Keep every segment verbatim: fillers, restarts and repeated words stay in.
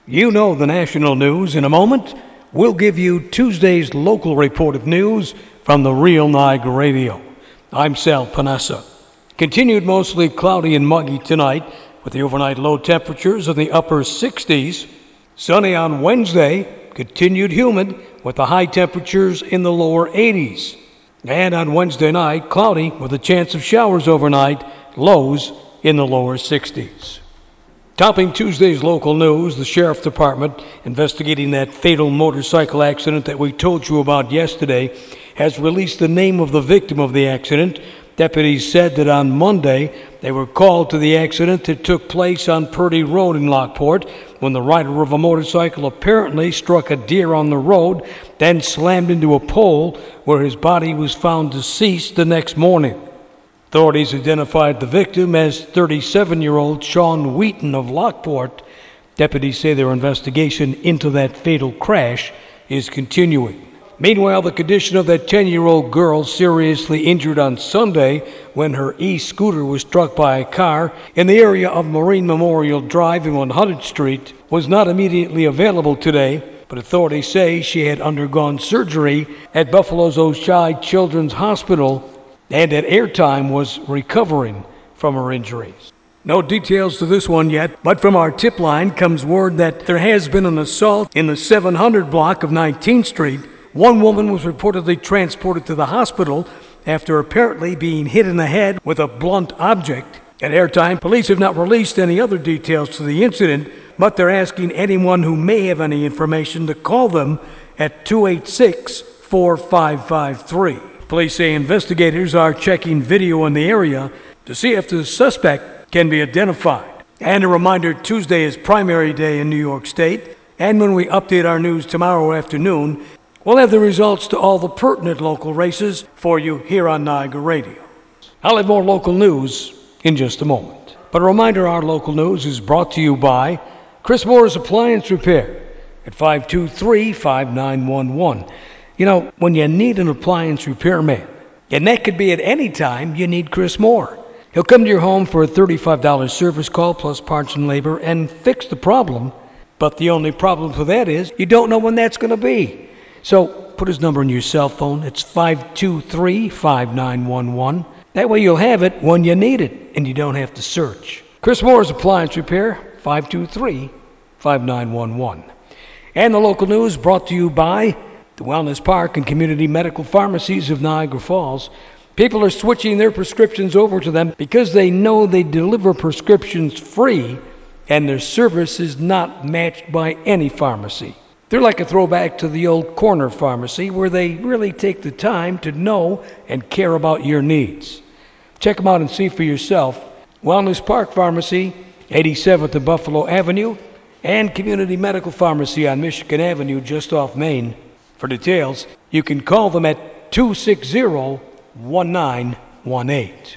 You know the national news. In a moment, we'll give you Tuesday's local report of news from the Real Niagara Radio. I'm Sal Panessa. Continued mostly cloudy and muggy tonight with the overnight low temperatures in the upper sixties. Sunny on Wednesday, continued humid with the high temperatures in the lower eighties. And on Wednesday night, cloudy with a chance of showers overnight, lows in the lower sixties. Topping Tuesday's local news, the Sheriff Department, investigating that fatal motorcycle accident that we told you about yesterday, has released the name of the victim of the accident. Deputies said that on Monday they were called to the accident that took place on Purdy Road in Lockport when the rider of a motorcycle apparently struck a deer on the road, then slammed into a pole where his body was found deceased the next morning. Authorities identified the victim as thirty-seven-year-old Sean Wheaton of Lockport. Deputies say their investigation into that fatal crash is continuing. Meanwhile, the condition of that ten-year-old girl seriously injured on Sunday when her e-scooter was struck by a car in the area of Marine Memorial Drive and one hundredth Street was not immediately available today, but authorities say she had undergone surgery at Buffalo's Oishei Children's Hospital and at airtime was recovering from her injuries. No details to this one yet, but from our tip line comes word that there has been an assault in the seven hundred block of nineteenth Street. One woman was reportedly transported to the hospital after apparently being hit in the head with a blunt object. At airtime, police have not released any other details to the incident, but they're asking anyone who may have any information to call them at two eight six, four five five three. Police say investigators are checking video in the area to see if the suspect can be identified. And a reminder, Tuesday is primary day in New York State, and when we update our news tomorrow afternoon, we'll have the results to all the pertinent local races for you here on Niagara Radio. I'll have more local news in just a moment. But a reminder, our local news is brought to you by Chris Moore's Appliance Repair at five two three, five nine one one. You know, when you need an appliance repairman, and that could be at any time, you need Chris Moore. He'll come to your home for a thirty-five dollars service call plus parts and labor and fix the problem. But the only problem for that is you don't know when that's going to be. So put his number in your cell phone. It's five two three, five nine one one. That way you'll have it when you need it, and you don't have to search. Chris Moore's Appliance Repair, five two three, five nine one one. And the local news brought to you by the Wellness Park and Community Medical Pharmacies of Niagara Falls. People are switching their prescriptions over to them because they know they deliver prescriptions free and their service is not matched by any pharmacy. They're like a throwback to the old corner pharmacy where they really take the time to know and care about your needs. Check them out and see for yourself. Wellness Park Pharmacy, eighty-seventh and Buffalo Avenue, and Community Medical Pharmacy on Michigan Avenue just off Main. For details, you can call them at two six zero, one nine one eight.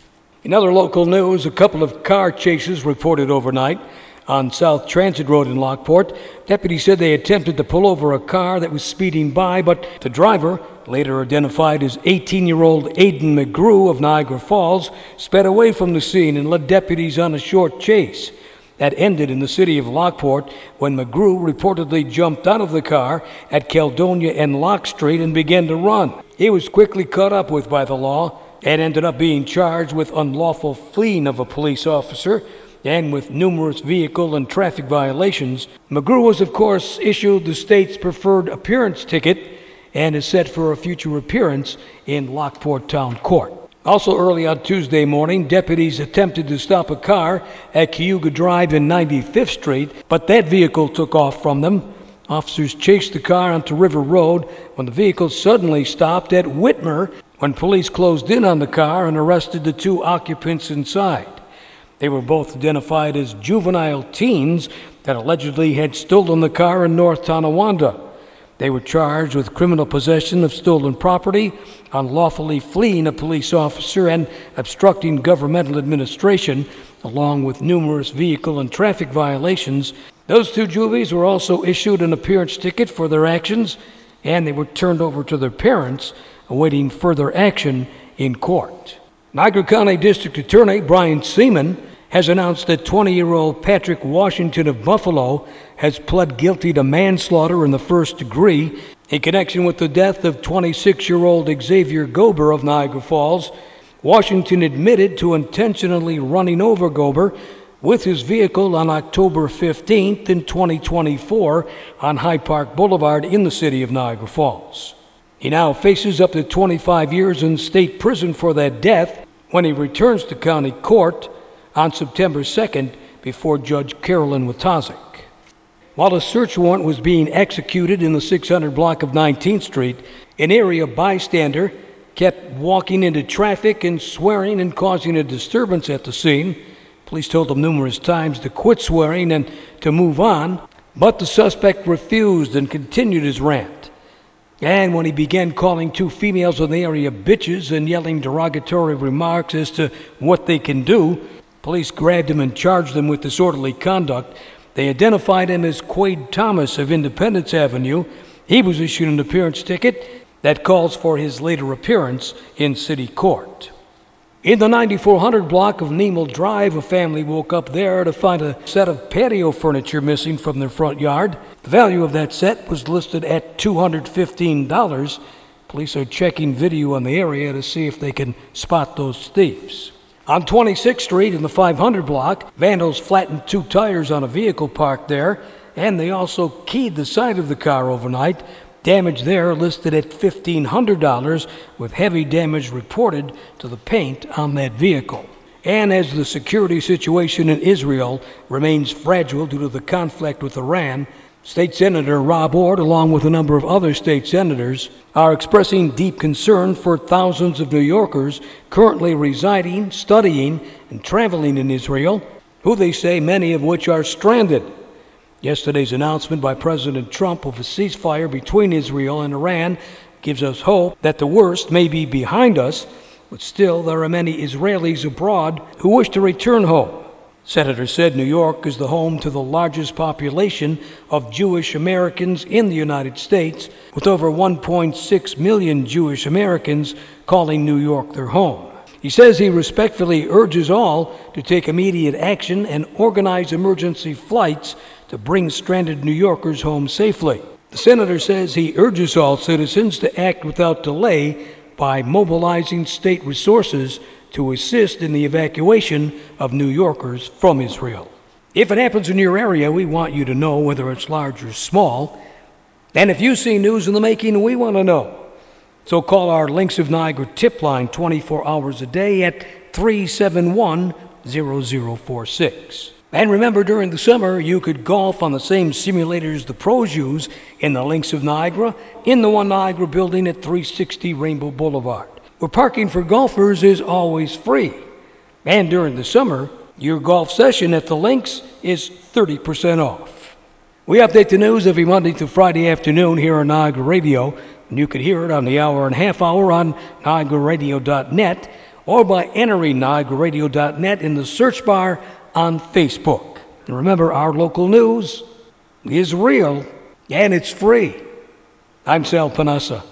In other local news, a couple of car chases reported overnight on South Transit Road in Lockport. Deputies said they attempted to pull over a car that was speeding by, but the driver, later identified as eighteen-year-old Aidan McGrew of Niagara Falls, sped away from the scene and led deputies on a short chase. That ended in the city of Lockport when McGrew reportedly jumped out of the car at Caledonia and Locke Street and began to run. He was quickly caught up with by the law and ended up being charged with unlawful fleeing of a police officer and with numerous vehicle and traffic violations. McGrew was, of course, issued the state's preferred appearance ticket and is set for a future appearance in Lockport Town Court. Also early on Tuesday morning, deputies attempted to stop a car at Cayuga Drive and ninety-fifth Street, but that vehicle took off from them. Officers chased the car onto River Road when the vehicle suddenly stopped at Whitmer when police closed in on the car and arrested the two occupants inside. They were both identified as juvenile teens that allegedly had stolen the car in North Tonawanda. They were charged with criminal possession of stolen property, unlawfully fleeing a police officer, and obstructing governmental administration, along with numerous vehicle and traffic violations. Those two juvies were also issued an appearance ticket for their actions, and they were turned over to their parents, awaiting further action in court. Niagara County District Attorney Brian Seaman has announced that twenty-year-old Patrick Washington of Buffalo has pled guilty to manslaughter in the first degree in connection with the death of twenty-six-year-old Xavier Gober of Niagara Falls. Washington admitted to intentionally running over Gober with his vehicle on October fifteenth in twenty twenty-four on Hyde Park Boulevard in the city of Niagara Falls. He now faces up to twenty-five years in state prison for that death when he returns to county court on September second before Judge Carolyn Watazik. While a search warrant was being executed in the six hundred block of nineteenth Street, an area bystander kept walking into traffic and swearing and causing a disturbance at the scene. Police told him numerous times to quit swearing and to move on, but the suspect refused and continued his rant. And when he began calling two females in the area bitches and yelling derogatory remarks as to what they can do, police grabbed him and charged him with disorderly conduct. They identified him as Quade Thomas of Independence Avenue. He was issued an appearance ticket that calls for his later appearance in city court. In the ninety-four hundred block of Nemel Drive, a family woke up there to find a set of patio furniture missing from their front yard. The value of that set was listed at two hundred fifteen dollars. Police are checking video on the area to see if they can spot those thieves. On twenty-sixth Street in the five hundred block, vandals flattened two tires on a vehicle parked there, and they also keyed the side of the car overnight. Damage there listed at fifteen hundred dollars, with heavy damage reported to the paint on that vehicle. And as the security situation in Israel remains fragile due to the conflict with Iran, State Senator Rob Ord, along with a number of other state senators, are expressing deep concern for thousands of New Yorkers currently residing, studying, and traveling in Israel, who they say many of which are stranded. Yesterday's announcement by President Trump of a ceasefire between Israel and Iran gives us hope that the worst may be behind us, but still there are many Israelis abroad who wish to return home. Senator said New York is the home to the largest population of Jewish Americans in the United States, with over one point six million Jewish Americans calling New York their home. He says he respectfully urges all to take immediate action and organize emergency flights to bring stranded New Yorkers home safely. The senator says he urges all citizens to act without delay by mobilizing state resources to assist in the evacuation of New Yorkers from Israel. If it happens in your area, we want you to know, whether it's large or small. And if you see news in the making, we want to know. So call our Links of Niagara tip line twenty-four hours a day at three seven one, zero zero four six. And remember, during the summer, you could golf on the same simulators the pros use in the Links of Niagara, in the One Niagara building at three sixty Rainbow Boulevard, where parking for golfers is always free. And during the summer, your golf session at the Links is thirty percent off. We update the news every Monday through Friday afternoon here on Niagara Radio, and you can hear it on the hour and a half hour on Niagara Radio dot net or by entering Niagara Radio dot net in the search bar on Facebook. And remember, our local news is real and it's free. I'm Sal Panessa.